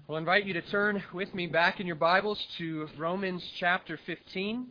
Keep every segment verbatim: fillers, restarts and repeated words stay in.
I'll invite you to turn with me back in your Bibles to Romans chapter fifteen.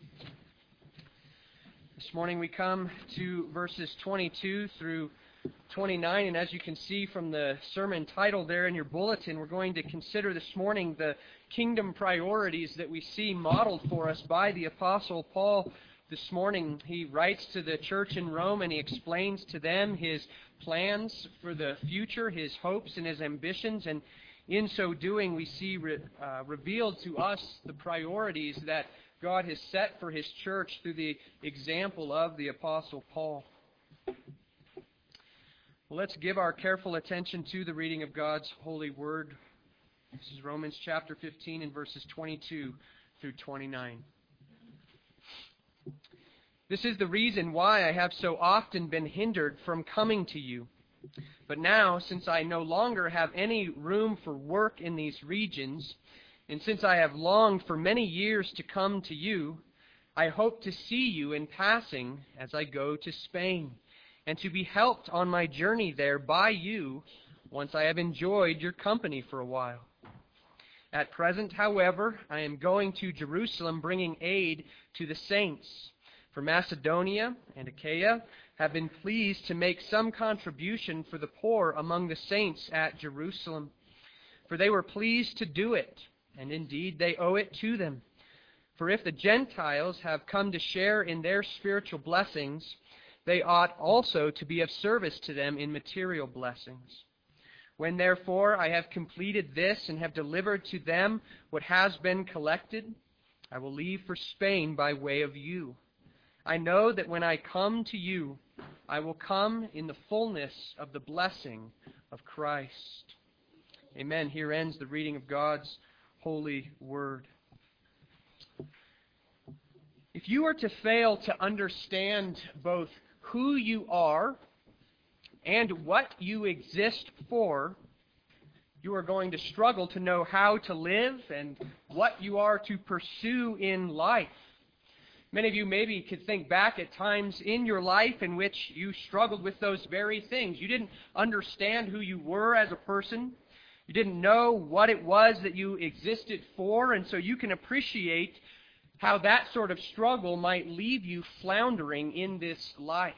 This morning we come to verses twenty-two through twenty-nine, and as you can see from the sermon title there in your bulletin, we're going to consider this morning the kingdom priorities that we see modeled for us by the Apostle Paul. This morning he writes to the church in Rome and he explains to them his plans for the future, his hopes and his ambitions, and in so doing, we see re, uh, revealed to us the priorities that God has set for His church through the example of the Apostle Paul. Well, let's give our careful attention to the reading of God's holy word. This is Romans chapter fifteen and verses twenty-two through twenty-nine. This is the reason why I have so often been hindered from coming to you. But now, since I no longer have any room for work in these regions, and since I have longed for many years to come to you, I hope to see you in passing as I go to Spain, and to be helped on my journey there by you once I have enjoyed your company for a while. At present, however, I am going to Jerusalem bringing aid to the saints. For Macedonia and Achaia have been pleased to make some contribution for the poor among the saints at Jerusalem. For they were pleased to do it, and indeed they owe it to them. For if the Gentiles have come to share in their spiritual blessings, they ought also to be of service to them in material blessings. When therefore I have completed this and have delivered to them what has been collected, I will leave for Spain by way of you. I know that when I come to you, I will come in the fullness of the blessing of Christ. Amen. Here ends the reading of God's holy word. If you are to fail to understand both who you are and what you exist for, you are going to struggle to know how to live and what you are to pursue in life. Many of you maybe could think back at times in your life in which you struggled with those very things. You didn't understand who you were as a person. You didn't know what it was that you existed for, and so you can appreciate how that sort of struggle might leave you floundering in this life.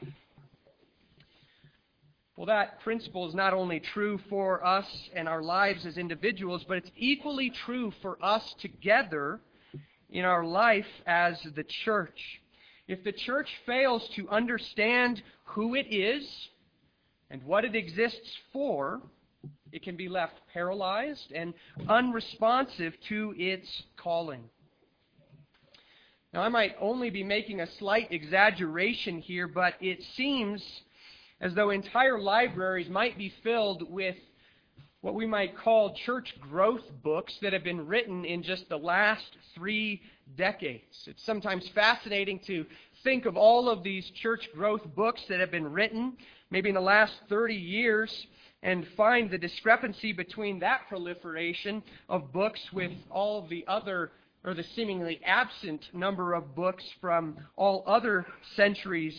Well, that principle is not only true for us and our lives as individuals, but it's equally true for us together in our life as the church. If the church fails to understand who it is and what it exists for, it can be left paralyzed and unresponsive to its calling. Now, I might only be making a slight exaggeration here, but it seems as though entire libraries might be filled with what we might call church growth books that have been written in just the last three decades. It's sometimes fascinating to think of all of these church growth books that have been written, maybe in the last thirty years, and find the discrepancy between that proliferation of books with all of the other, or the seemingly absent number of books from all other centuries.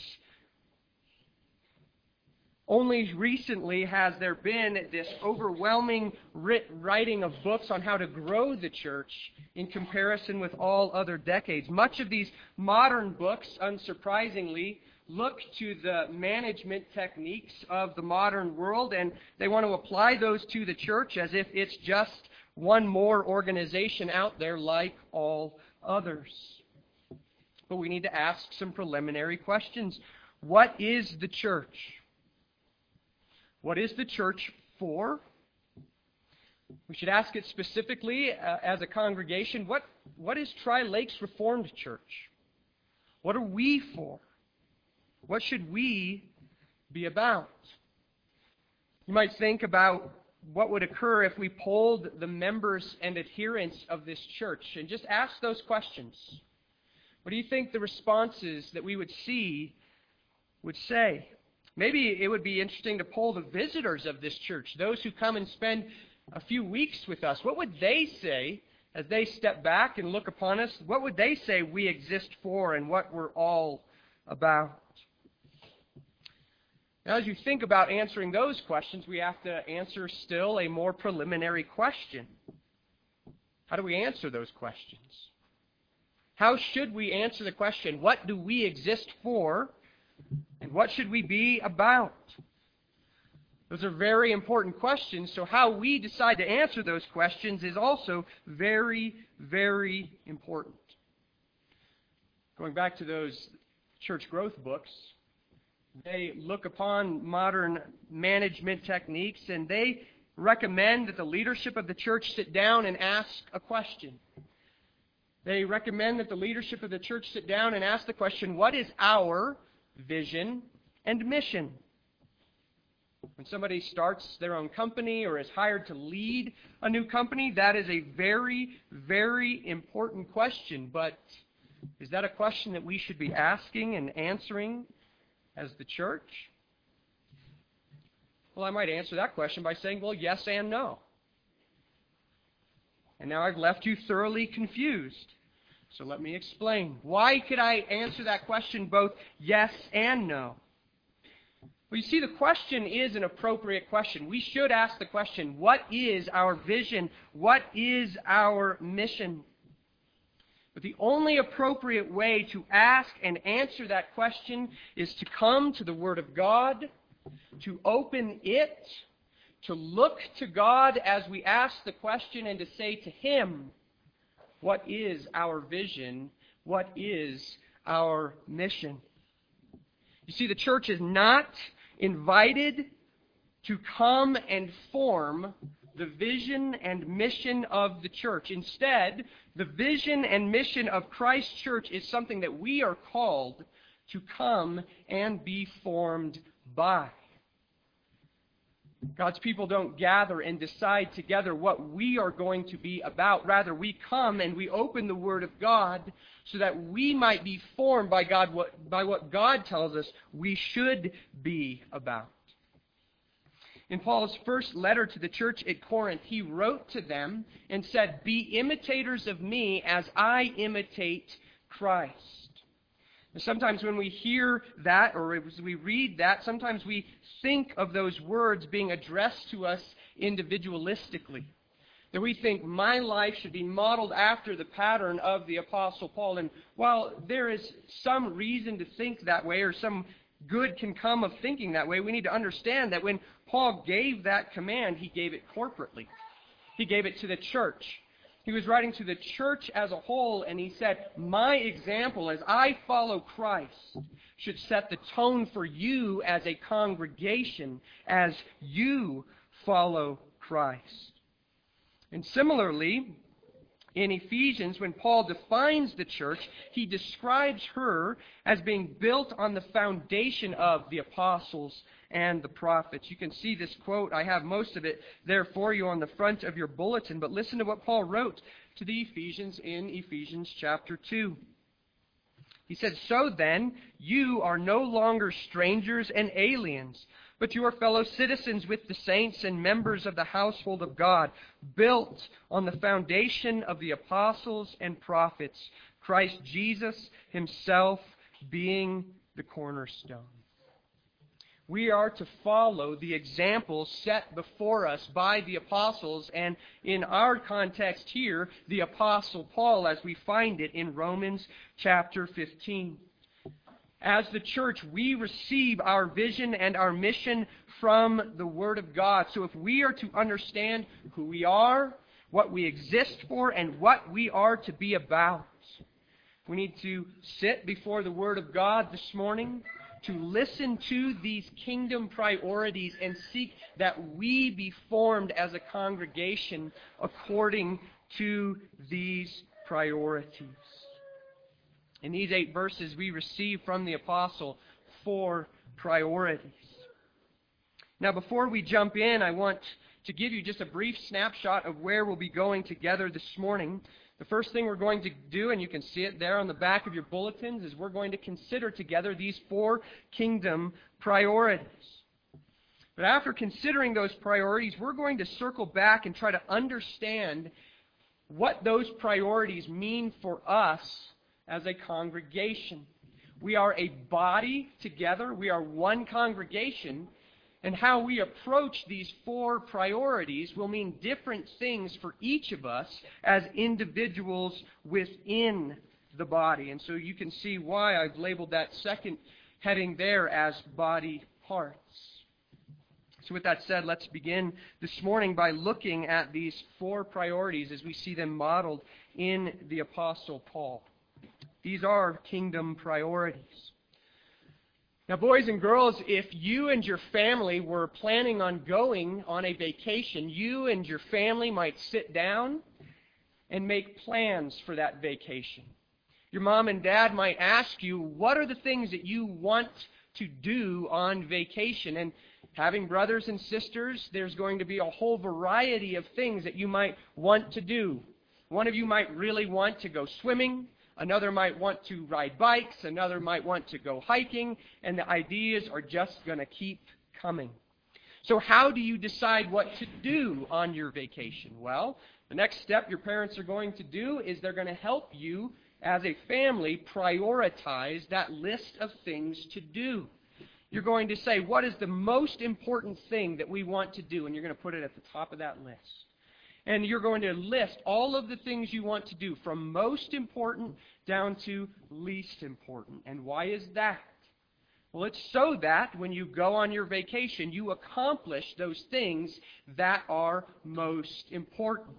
Only recently has there been this overwhelming writ- writing of books on how to grow the church in comparison with all other decades. Much of these modern books, unsurprisingly, look to the management techniques of the modern world, and they want to apply those to the church as if it's just one more organization out there like all others. But we need to ask some preliminary questions. What is the church? What is the church for? We should ask it specifically uh, as a congregation. What, what is Tri-Lakes Reformed Church? What are we for? What should we be about? You might think about what would occur if we polled the members and adherents of this church and just ask those questions. What do you think the responses that we would see would say? Maybe it would be interesting to poll the visitors of this church, those who come and spend a few weeks with us. What would they say as they step back and look upon us? What would they say we exist for and what we're all about? Now, as you think about answering those questions, we have to answer still a more preliminary question. How do we answer those questions? How should we answer the question, what do we exist for, and what should we be about? Those are very important questions, so how we decide to answer those questions is also very, very important. Going back to those church growth books, they look upon modern management techniques and they recommend that the leadership of the church sit down and ask a question. They recommend that the leadership of the church sit down and ask the question, what is our vision and mission? When somebody starts their own company or is hired to lead a new company, that is a very, very important question. But is that a question that we should be asking and answering as the church? Well, I might answer that question by saying, well, yes and no. And now I've left you thoroughly confused. So let me explain. Why could I answer that question both yes and no? Well, you see, the question is an appropriate question. We should ask the question, what is our vision? What is our mission? But the only appropriate way to ask and answer that question is to come to the Word of God, to open it, to look to God as we ask the question and to say to Him, what is our vision? What is our mission? You see, the church is not invited to come and form the vision and mission of the church. Instead, the vision and mission of Christ's church is something that we are called to come and be formed by. God's people don't gather and decide together what we are going to be about. Rather, we come and we open the Word of God so that we might be formed by God, what, by what God tells us we should be about. In Paul's first letter to the church at Corinth, he wrote to them and said, "Be imitators of me as I imitate Christ." And sometimes when we hear that, or as we read that, sometimes we think of those words being addressed to us individualistically. That we think my life should be modeled after the pattern of the Apostle Paul. And while there is some reason to think that way, or some good can come of thinking that way, we need to understand that when Paul gave that command, he gave it corporately. He gave it to the church. He was writing to the church as a whole, and he said, my example as I follow Christ should set the tone for you as a congregation as you follow Christ. And similarly, in Ephesians, when Paul defines the church, he describes her as being built on the foundation of the apostles and the prophets. You can see this quote. I have most of it there for you on the front of your bulletin. But listen to what Paul wrote to the Ephesians in Ephesians chapter two. He said, "So then, you are no longer strangers and aliens, but you are fellow citizens with the saints and members of the household of God, built on the foundation of the apostles and prophets, Christ Jesus Himself being the cornerstone." We are to follow the example set before us by the apostles, and in our context here, the Apostle Paul, as we find it in Romans chapter fifteen. As the church, we receive our vision and our mission from the Word of God. So if we are to understand who we are, what we exist for, and what we are to be about, we need to sit before the Word of God this morning, to listen to these kingdom priorities and seek that we be formed as a congregation according to these priorities. In these eight verses, we receive from the apostle four priorities. Now, before we jump in, I want to give you just a brief snapshot of where we'll be going together this morning. The first thing we're going to do, and you can see it there on the back of your bulletins, is we're going to consider together these four kingdom priorities. But after considering those priorities, we're going to circle back and try to understand what those priorities mean for us as a congregation. We are a body together. We are one congregation. And how we approach these four priorities will mean different things for each of us as individuals within the body. And so you can see why I've labeled that second heading there as body parts. So with that said, let's begin this morning by looking at these four priorities as we see them modeled in the Apostle Paul. These are kingdom priorities. Now, boys and girls, if you and your family were planning on going on a vacation, you and your family might sit down and make plans for that vacation. Your mom and dad might ask you, what are the things that you want to do on vacation? And having brothers and sisters, there's going to be a whole variety of things that you might want to do. One of you might really want to go swimming. Another might want to ride bikes. Another might want to go hiking. And the ideas are just going to keep coming. So how do you decide what to do on your vacation? Well, the next step your parents are going to do is they're going to help you as a family prioritize that list of things to do. You're going to say, what is the most important thing that we want to do? And you're going to put it at the top of that list. And you're going to list all of the things you want to do from most important down to least important. And why is that? Well, it's so that when you go on your vacation, you accomplish those things that are most important.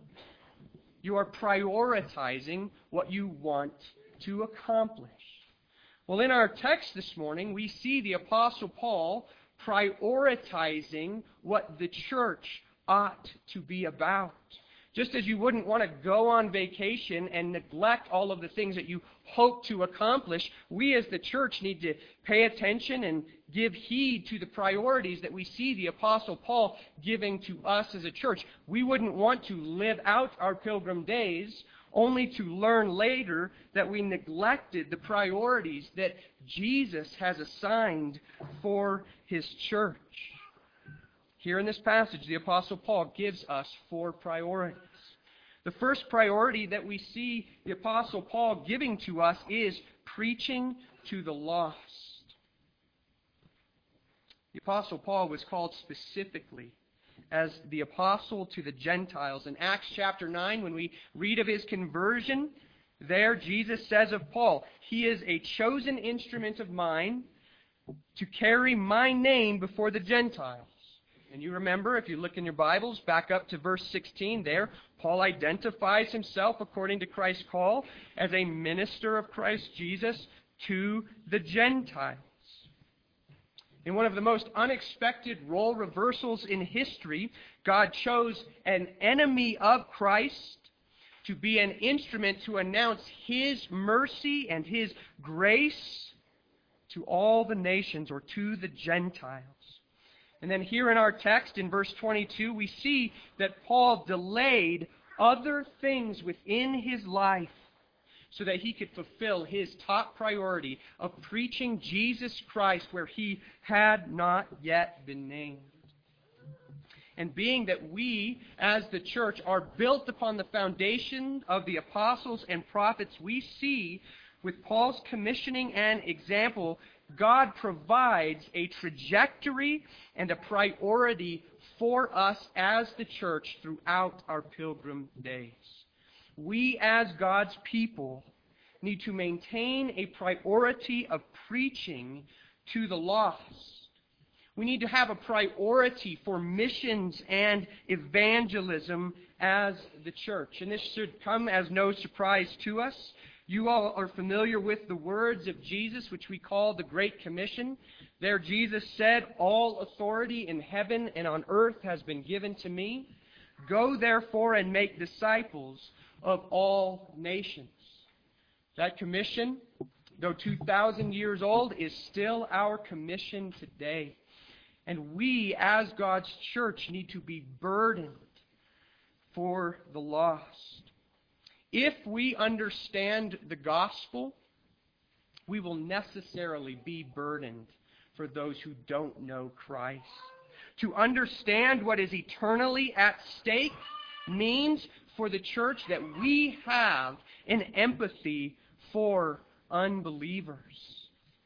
You are prioritizing what you want to accomplish. Well, in our text this morning, we see the Apostle Paul prioritizing what the church ought to be about. Just as you wouldn't want to go on vacation and neglect all of the things that you hope to accomplish, we as the church need to pay attention and give heed to the priorities that we see the Apostle Paul giving to us as a church. We wouldn't want to live out our pilgrim days only to learn later that we neglected the priorities that Jesus has assigned for His church. Here in this passage, the Apostle Paul gives us four priorities. The first priority that we see the Apostle Paul giving to us is preaching to the lost. The Apostle Paul was called specifically as the apostle to the Gentiles. In Acts chapter nine, when we read of his conversion, there Jesus says of Paul, "He is a chosen instrument of mine to carry my name before the Gentiles." And you remember, if you look in your Bibles, back up to verse sixteen there, Paul identifies himself, according to Christ's call, as a minister of Christ Jesus to the Gentiles. In one of the most unexpected role reversals in history, God chose an enemy of Christ to be an instrument to announce His mercy and His grace to all the nations, or to the Gentiles. And then here in our text, in verse twenty-two, we see that Paul delayed other things within his life so that he could fulfill his top priority of preaching Jesus Christ where He had not yet been named. And being that we, as the church, are built upon the foundation of the apostles and prophets, we see with Paul's commissioning and example, God provides a trajectory and a priority for us as the church throughout our pilgrim days. We, as God's people, need to maintain a priority of preaching to the lost. We need to have a priority for missions and evangelism as the church. And this should come as no surprise to us. You all are familiar with the words of Jesus, which we call the Great Commission. There Jesus said, "All authority in heaven and on earth has been given to me. Go therefore and make disciples of all nations." That commission, though two thousand years old, is still our commission today. And we, as God's church, need to be burdened for the lost. If we understand the gospel, we will necessarily be burdened for those who don't know Christ. To understand what is eternally at stake means for the church that we have an empathy for unbelievers.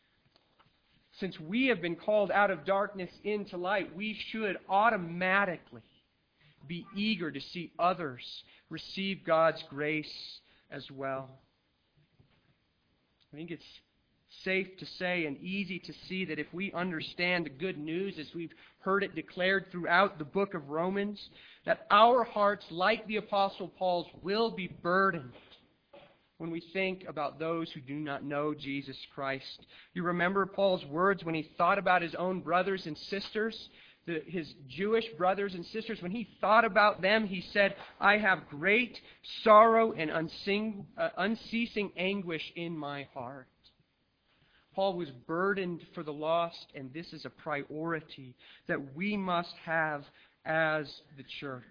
since we have been called out of darkness into light, we should automatically be eager to see others receive God's grace as well. I think it's safe to say and easy to see that if we understand the good news as we've heard it declared throughout the book of Romans, that our hearts, like the Apostle Paul's, will be burdened when we think about those who do not know Jesus Christ. You remember Paul's words when he thought about his own brothers and sisters, the, his Jewish brothers and sisters. When he thought about them, he said, I have great sorrow and unsing, uh, unceasing anguish in my heart. Paul was burdened for the lost, and this is a priority that we must have as the church.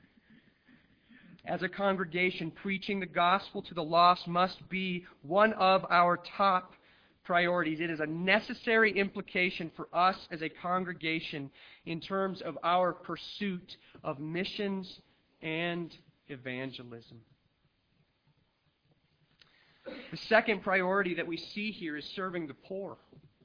As a congregation, preaching the gospel to the lost must be one of our top priorities. It is a necessary implication for us as a congregation in terms of our pursuit of missions and evangelism. The second priority that we see here is serving the poor.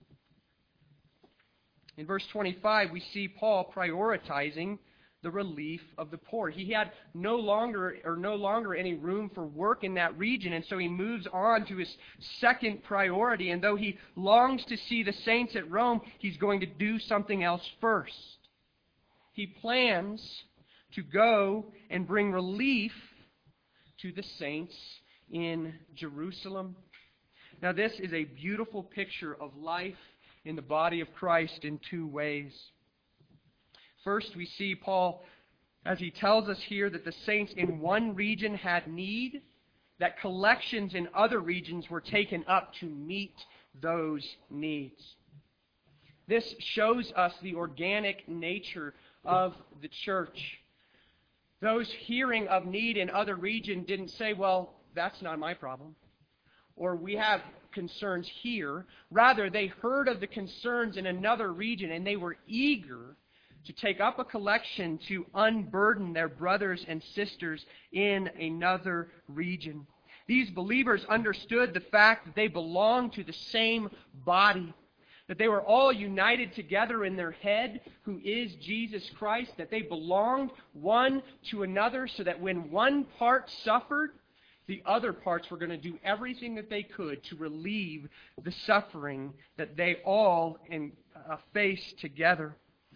In verse twenty-five, we see Paul prioritizing the relief of the poor. He had no longer or no longer any room for work in that region, and so he moves on to his second priority. And though he longs to see the saints at Rome, he's going to do something else first. He plans to go and bring relief to the saints in Jerusalem. Now, this is a beautiful picture of life in the body of Christ in two ways. First, we see Paul, as he tells us here, that the saints in one region had need, that collections in other regions were taken up to meet those needs. This shows us the organic nature of the church. Those hearing of need in other regions didn't say, well, that's not my problem, or we have concerns here. Rather, they heard of the concerns in another region, and they were eager to take up a collection to unburden their brothers and sisters in another region. These believers understood the fact that they belonged to the same body, that they were all united together in their head, who is Jesus Christ, that they belonged one to another, so that when one part suffered, the other parts were going to do everything that they could to relieve the suffering that they all in, uh, face together.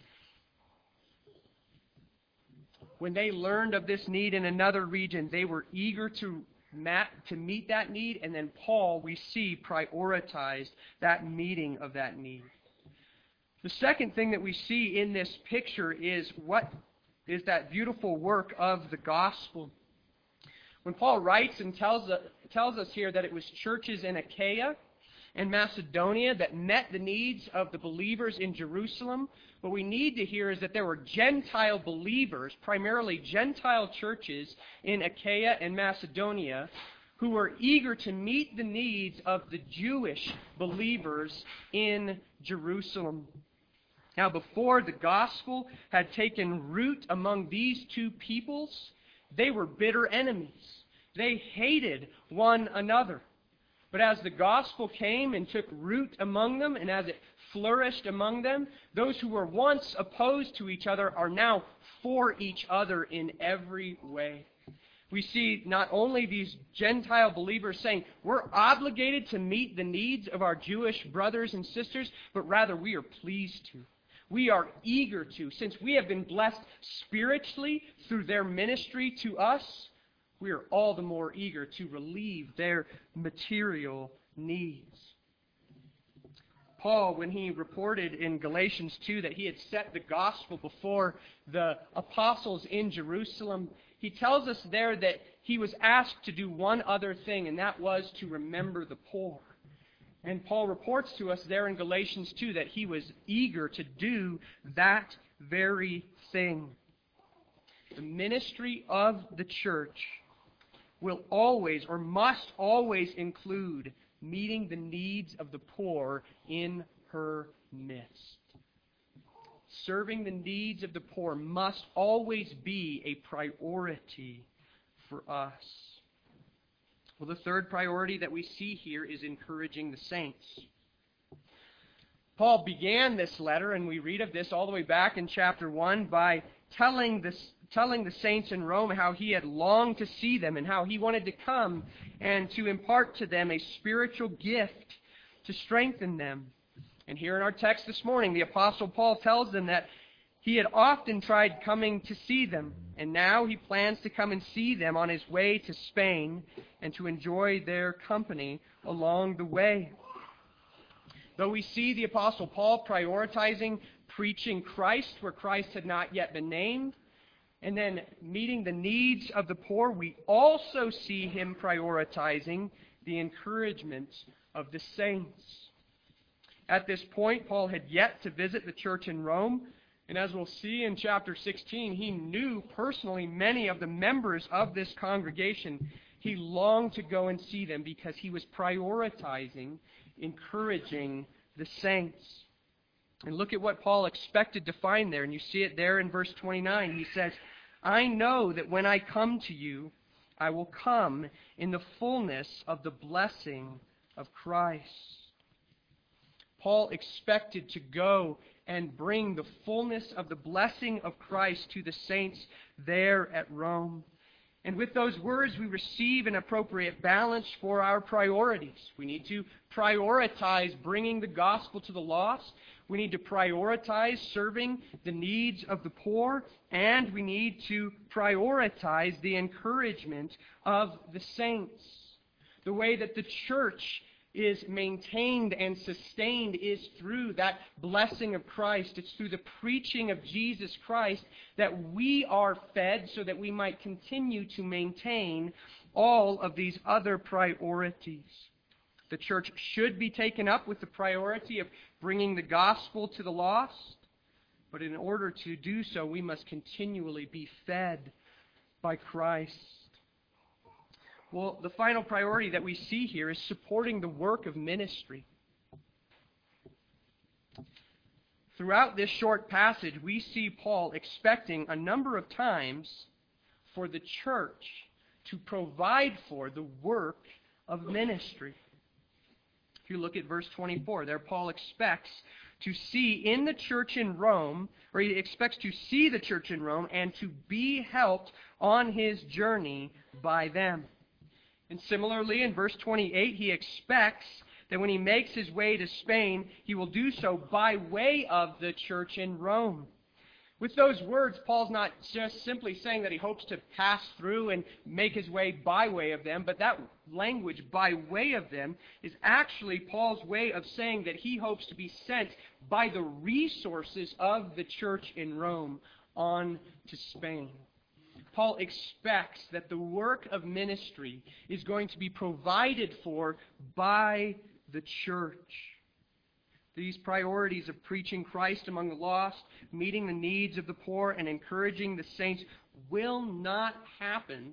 When they learned of this need in another region, they were eager to, mat, to meet that need, and then Paul, we see, prioritized that meeting of that need. The second thing that we see in this picture is what is that beautiful work of the gospel. When Paul writes and tells, uh, tells us here that it was churches in Achaia and Macedonia that met the needs of the believers in Jerusalem, what we need to hear is that there were Gentile believers, primarily Gentile churches in Achaia and Macedonia, who were eager to meet the needs of the Jewish believers in Jerusalem. Now, before the gospel had taken root among these two peoples, they were bitter enemies. They hated one another. But as the gospel came and took root among them, and as it flourished among them, those who were once opposed to each other are now for each other in every way. We see not only these Gentile believers saying, we're obligated to meet the needs of our Jewish brothers and sisters, but rather we are pleased to. We are eager to. Since we have been blessed spiritually through their ministry to us, we are all the more eager to relieve their material needs. Paul, when he reported in Galatians two that he had set the gospel before the apostles in Jerusalem, he tells us there that he was asked to do one other thing, and that was to remember the poor. And Paul reports to us there in Galatians two that he was eager to do that very thing. The ministry of the church will always or must always include meeting the needs of the poor in her midst. Serving the needs of the poor must always be a priority for us. Well, the third priority that we see here is encouraging the saints. Paul began this letter, and we read of this all the way back in chapter one, by telling this, telling the saints in Rome how he had longed to see them and how he wanted to come and to impart to them a spiritual gift to strengthen them. And here in our text this morning, the Apostle Paul tells them that he had often tried coming to see them, and now he plans to come and see them on his way to Spain and to enjoy their company along the way. Though we see the Apostle Paul prioritizing preaching Christ where Christ had not yet been named, and then meeting the needs of the poor, we also see him prioritizing the encouragement of the saints. At this point, Paul had yet to visit the church in Rome, and as we'll see in chapter sixteen, he knew personally many of the members of this congregation. He longed to go and see them because he was prioritizing encouraging the saints. And look at what Paul expected to find there, and you see it there in verse twenty-nine. He says, "I know that when I come to you, I will come in the fullness of the blessing of Christ." Paul expected to go and bring the fullness of the blessing of Christ to the saints there at Rome. And with those words, we receive an appropriate balance for our priorities. We need to prioritize bringing the gospel to the lost. We need to prioritize serving the needs of the poor. And we need to prioritize the encouragement of the saints. The way that the church is maintained and sustained is through that blessing of Christ. It's through the preaching of Jesus Christ that we are fed so that we might continue to maintain all of these other priorities. The church should be taken up with the priority of bringing the gospel to the lost, but in order to do so, we must continually be fed by Christ. Well, the final priority that we see here is supporting the work of ministry. Throughout this short passage, we see Paul expecting a number of times for the church to provide for the work of ministry. If you look at verse twenty-four, there Paul expects to see in the church in Rome, or he expects to see the church in Rome and to be helped on his journey by them. And similarly, in verse twenty-eight, he expects that when he makes his way to Spain, he will do so by way of the church in Rome. With those words, Paul's not just simply saying that he hopes to pass through and make his way by way of them, but that language, by way of them, is actually Paul's way of saying that he hopes to be sent by the resources of the church in Rome on to Spain. Paul expects that the work of ministry is going to be provided for by the church. These priorities of preaching Christ among the lost, meeting the needs of the poor, and encouraging the saints will not happen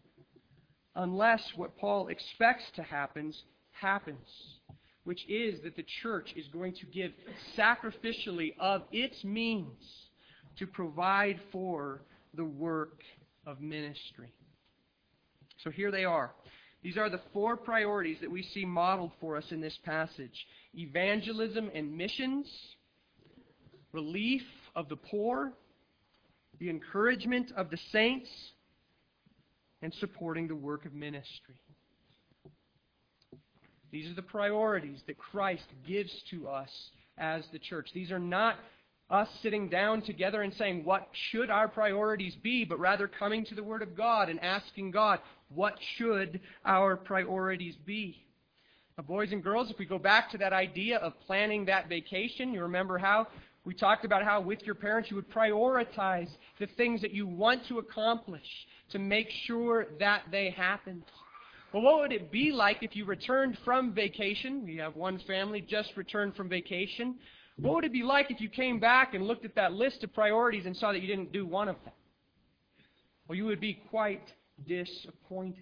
unless what Paul expects to happen happens, which is that the church is going to give sacrificially of its means to provide for the work of ministry. So here they are. These are the four priorities that we see modeled for us in this passage: evangelism and missions, relief of the poor, the encouragement of the saints, and supporting the work of ministry. These are the priorities that Christ gives to us as the church. These are not us sitting down together and saying, what should our priorities be, but rather coming to the Word of God and asking God, what should our priorities be? Now, boys and girls, if we go back to that idea of planning that vacation, you remember how we talked about how with your parents you would prioritize the things that you want to accomplish to make sure that they happen. Well, what would it be like if you returned from vacation? We have one family just returned from vacation. What would it be like if you came back and looked at that list of priorities and saw that you didn't do one of them? Well, you would be quite disappointed.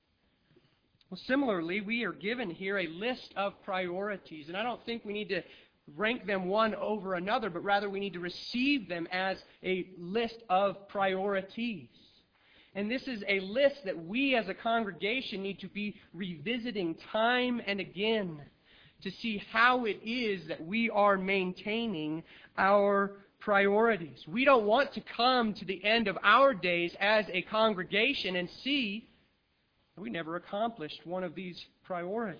Well, similarly, we are given here a list of priorities, and I don't think we need to rank them one over another, but rather we need to receive them as a list of priorities. And this is a list that we as a congregation need to be revisiting time and again to see how it is that we are maintaining our priorities. We don't want to come to the end of our days as a congregation and see that we never accomplished one of these priorities.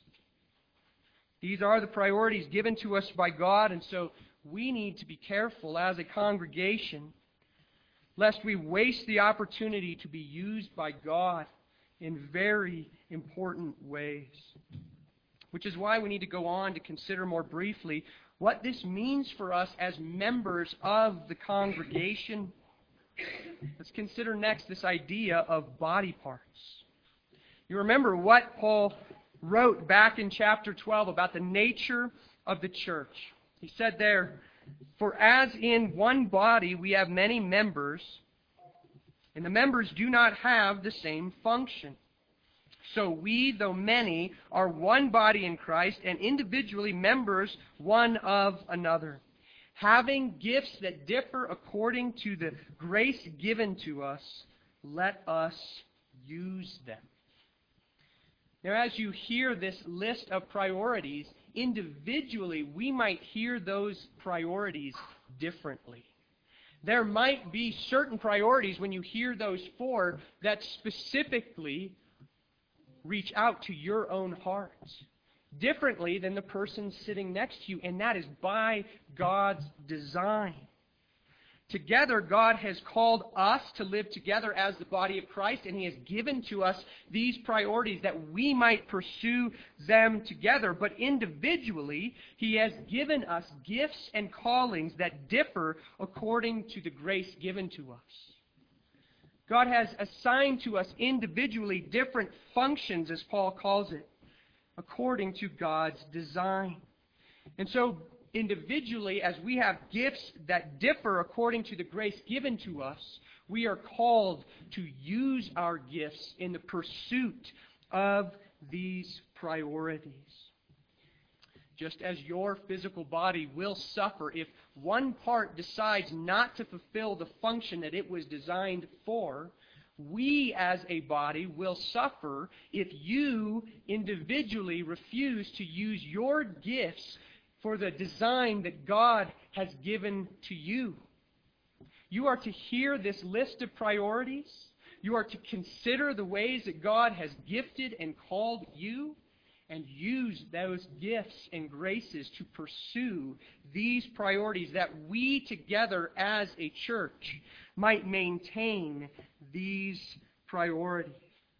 These are the priorities given to us by God, and so we need to be careful as a congregation lest we waste the opportunity to be used by God in very important ways. Which is why we need to go on to consider more briefly what this means for us as members of the congregation. Let's consider next this idea of body parts. You remember what Paul wrote back in chapter twelve about the nature of the church. He said there, "For as in one body we have many members, and the members do not have the same function. So we, though many, are one body in Christ, and individually members one of another, having gifts that differ according to the grace given to us, let us use them." Now, as you hear this list of priorities, individually we might hear those priorities differently. There might be certain priorities when you hear those four that specifically reach out to your own heart differently than the person sitting next to you, and that is by God's design. Together, God has called us to live together as the body of Christ, and He has given to us these priorities that we might pursue them together. But individually, He has given us gifts and callings that differ according to the grace given to us. God has assigned to us individually different functions, as Paul calls it, according to God's design. And so, individually, as we have gifts that differ according to the grace given to us, we are called to use our gifts in the pursuit of these priorities. Just as your physical body will suffer if one part decides not to fulfill the function that it was designed for, we as a body will suffer if you individually refuse to use your gifts for the design that God has given to you. You are to hear this list of priorities. You are to consider the ways that God has gifted and called you, and use those gifts and graces to pursue these priorities that we together as a church might maintain these priorities.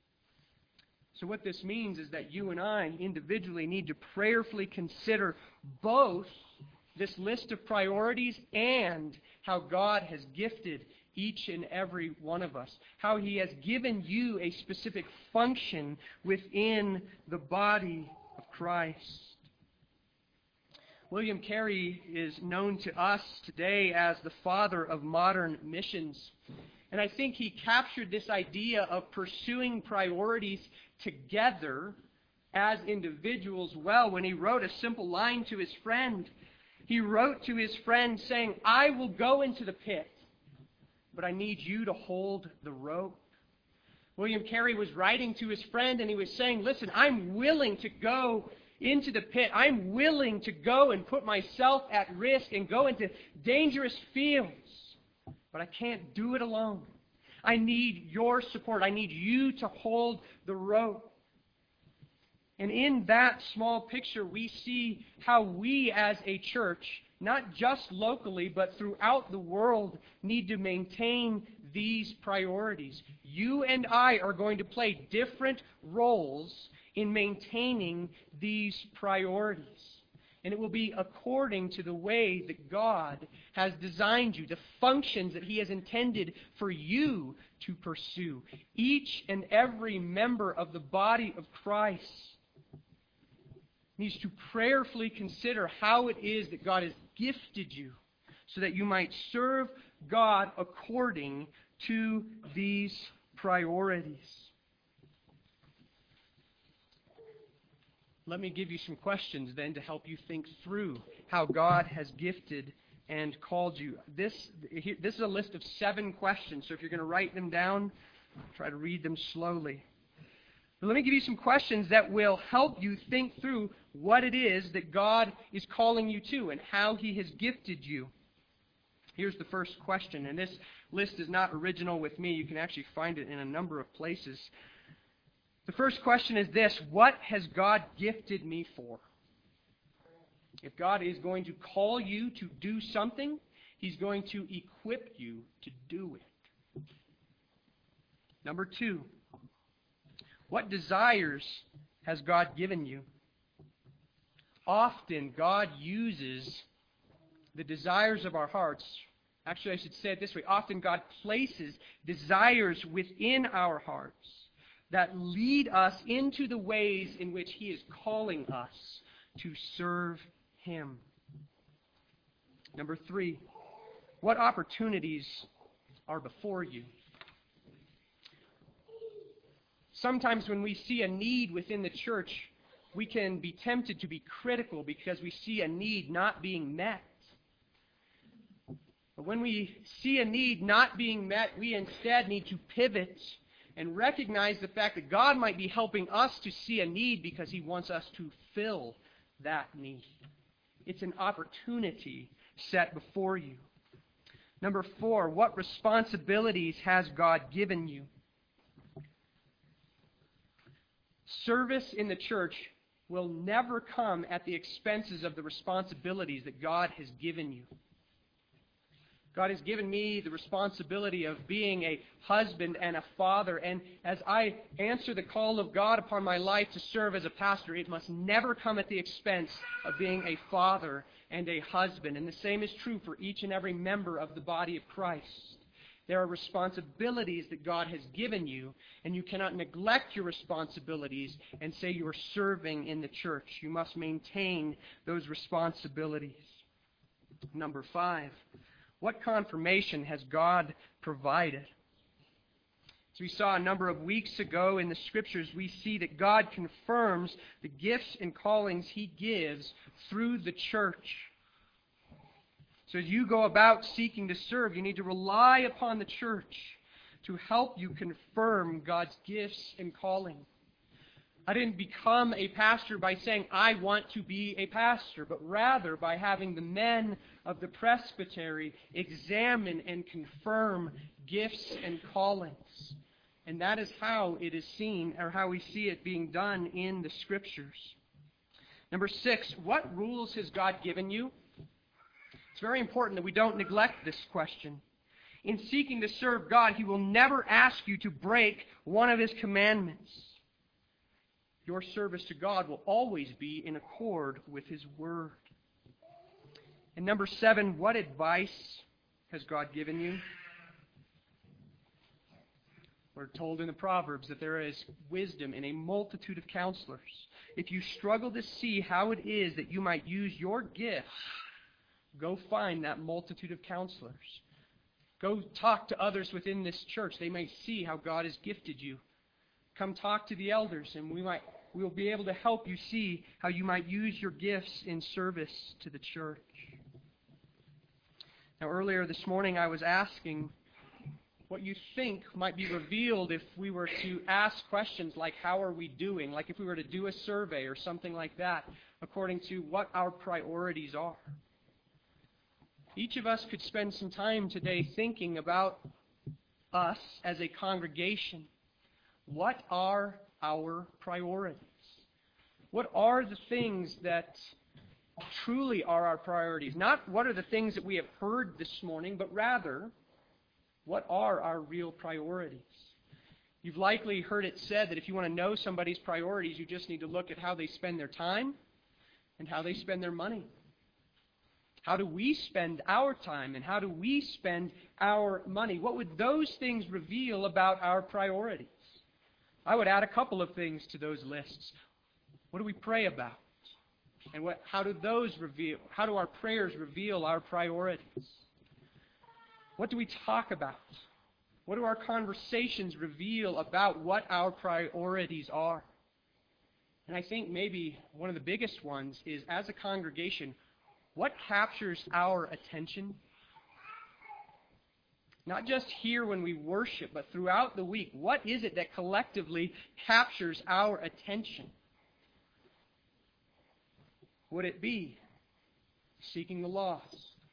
So what this means is that you and I individually need to prayerfully consider both this list of priorities and how God has gifted each and every one of us, how He has given you a specific function within the body of Christ. William Carey is known to us today as the father of modern missions. And I think he captured this idea of pursuing priorities together as individuals well when he wrote a simple line to his friend. He wrote to his friend saying, "I will go into the pit, but I need you to hold the rope." William Carey was writing to his friend and he was saying, "Listen, I'm willing to go into the pit. I'm willing to go and put myself at risk and go into dangerous fields, but I can't do it alone. I need your support. I need you to hold the rope." And in that small picture, we see how we as a church, not just locally, but throughout the world, need to maintain these priorities. You and I are going to play different roles in maintaining these priorities. And it will be according to the way that God has designed you, the functions that He has intended for you to pursue. Each and every member of the body of Christ needs to prayerfully consider how it is that God has gifted you so that you might serve God according to these priorities. Let me give you some questions then to help you think through how God has gifted and called you. This, this is a list of seven questions, so if you're going to write them down, try to read them slowly. But let me give you some questions that will help you think through what it is that God is calling you to and how He has gifted you. Here's the first question, and this list is not original with me. You can actually find it in a number of places. The first question is this: what has God gifted me for? If God is going to call you to do something, He's going to equip you to do it. Number two, what desires has God given you? Often God uses the desires of our hearts. Actually, I should say it this way. Often God places desires within our hearts that lead us into the ways in which He is calling us to serve Him. Number three, what opportunities are before you? Sometimes when we see a need within the church, we can be tempted to be critical because we see a need not being met. But when we see a need not being met, we instead need to pivot and recognize the fact that God might be helping us to see a need because He wants us to fill that need. It's an opportunity set before you. Number four, what responsibilities has God given you? Service in the church will never come at the expenses of the responsibilities that God has given you. God has given me the responsibility of being a husband and a father, and as I answer the call of God upon my life to serve as a pastor, it must never come at the expense of being a father and a husband. And the same is true for each and every member of the body of Christ. There are responsibilities that God has given you, and you cannot neglect your responsibilities and say you are serving in the church. You must maintain those responsibilities. Number five, what confirmation has God provided? As we saw a number of weeks ago in the Scriptures, we see that God confirms the gifts and callings He gives through the church. So as you go about seeking to serve, you need to rely upon the church to help you confirm God's gifts and calling. I didn't become a pastor by saying, I want to be a pastor, but rather by having the men of the presbytery examine and confirm gifts and callings. And that is how it is seen, or how we see it being done in the Scriptures. Number six, what rules has God given you? It's very important that we don't neglect this question. In seeking to serve God, He will never ask you to break one of His commandments. Your service to God will always be in accord with His Word. And number seven, what advice has God given you? We're told in the Proverbs that there is wisdom in a multitude of counselors. If you struggle to see how it is that you might use your gifts, go find that multitude of counselors. Go talk to others within this church. They may see how God has gifted you. Come talk to the elders, and we might we will be able to help you see how you might use your gifts in service to the church. Now, earlier this morning, I was asking what you think might be revealed if we were to ask questions like, how are we doing? Like if we were to do a survey or something like that, according to what our priorities are. Each of us could spend some time today thinking about us as a congregation. What are our priorities? What are the things that truly are our priorities? Not what are the things that we have heard this morning, but rather, what are our real priorities? You've likely heard it said that if you want to know somebody's priorities, you just need to look at how they spend their time and how they spend their money. How do we spend our time and how do we spend our money? What would those things reveal about our priorities? I would add a couple of things to those lists. What do we pray about? And what, how do those reveal, how do our prayers reveal our priorities? What do we talk about? What do our conversations reveal about what our priorities are? And I think maybe one of the biggest ones is, as a congregation, what captures our attention? Not just here when we worship, but throughout the week. What is it that collectively captures our attention? Would it be seeking the lost?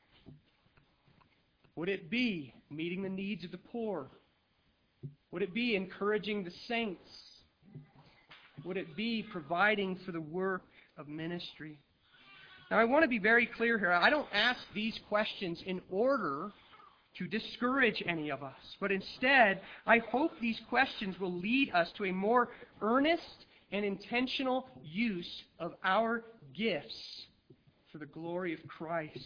Would it be meeting the needs of the poor? Would it be encouraging the saints? Would it be providing for the work of ministry? Now, I want to be very clear here. I don't ask these questions in order to discourage any of us, but instead, I hope these questions will lead us to a more earnest and intentional use of our gifts for the glory of Christ.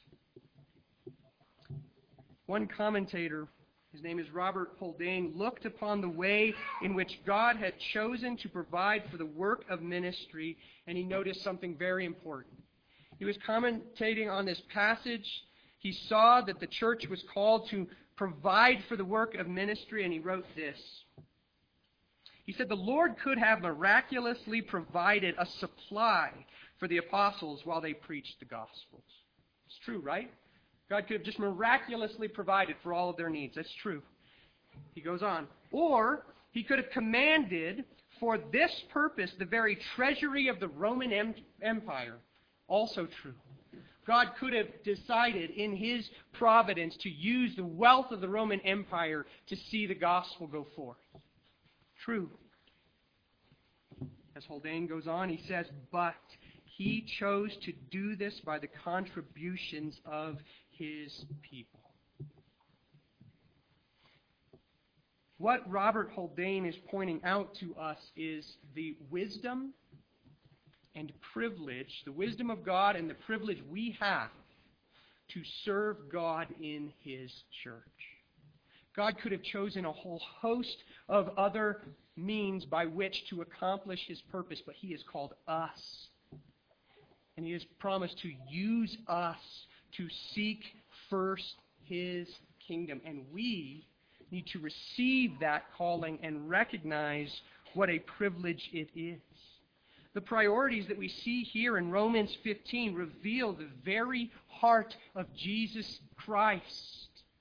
One commentator, his name is Robert Haldane, looked upon the way in which God had chosen to provide for the work of ministry, and he noticed something very important. He was commentating on this passage. He saw that the church was called to provide for the work of ministry, and he wrote this. He said, "The Lord could have miraculously provided a supply for the apostles while they preached the Gospels." It's true, right? God could have just miraculously provided for all of their needs. That's true. He goes on. Or he could have commanded for this purpose the very treasury of the Roman Empire. Also true. God could have decided in His providence to use the wealth of the Roman Empire to see the gospel go forth. True. As Haldane goes on, he says, but He chose to do this by the contributions of His people. What Robert Haldane is pointing out to us is the wisdom and privilege, the wisdom of God and the privilege we have to serve God in His church. God could have chosen a whole host of other means by which to accomplish His purpose, but He has called us. And He has promised to use us to seek first His kingdom. And we need to receive that calling and recognize what a privilege it is. The priorities that we see here in Romans fifteen reveal the very heart of Jesus Christ.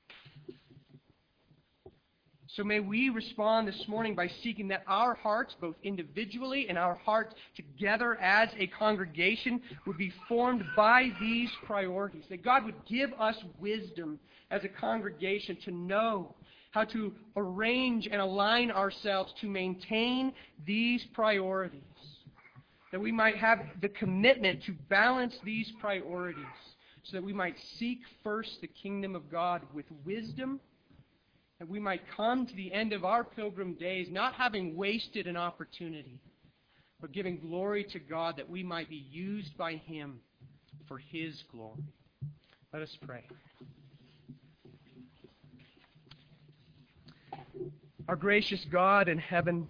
So may we respond this morning by seeking that our hearts, both individually and our hearts together as a congregation, would be formed by these priorities. That God would give us wisdom as a congregation to know how to arrange and align ourselves to maintain these priorities. That we might have the commitment to balance these priorities so that we might seek first the kingdom of God with wisdom, that we might come to the end of our pilgrim days not having wasted an opportunity, but giving glory to God that we might be used by Him for His glory. Let us pray. Our gracious God in heaven,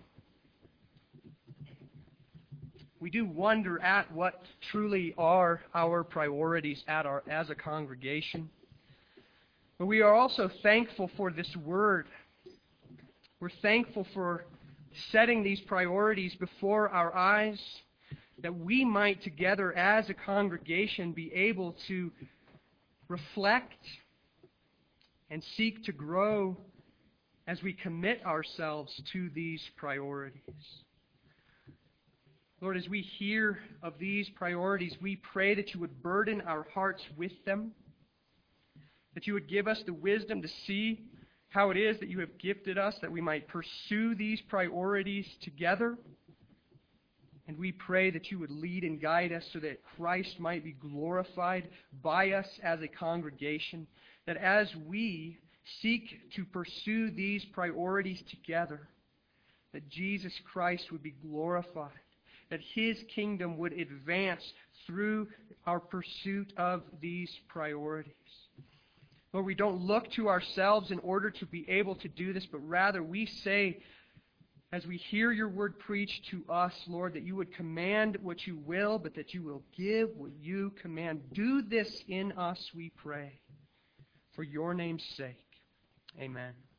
we do wonder at what truly are our priorities at our, as a congregation. But we are also thankful for this word. We're thankful for setting these priorities before our eyes, that we might together as a congregation be able to reflect and seek to grow as we commit ourselves to these priorities. Lord, as we hear of these priorities, we pray that You would burden our hearts with them, that You would give us the wisdom to see how it is that You have gifted us, that we might pursue these priorities together. And we pray that You would lead and guide us so that Christ might be glorified by us as a congregation, that as we seek to pursue these priorities together, that Jesus Christ would be glorified, that His kingdom would advance through our pursuit of these priorities. Lord, we don't look to ourselves in order to be able to do this, but rather we say, as we hear Your word preached to us, Lord, that You would command what You will, but that You will give what You command. Do this in us, we pray, for Your name's sake. Amen.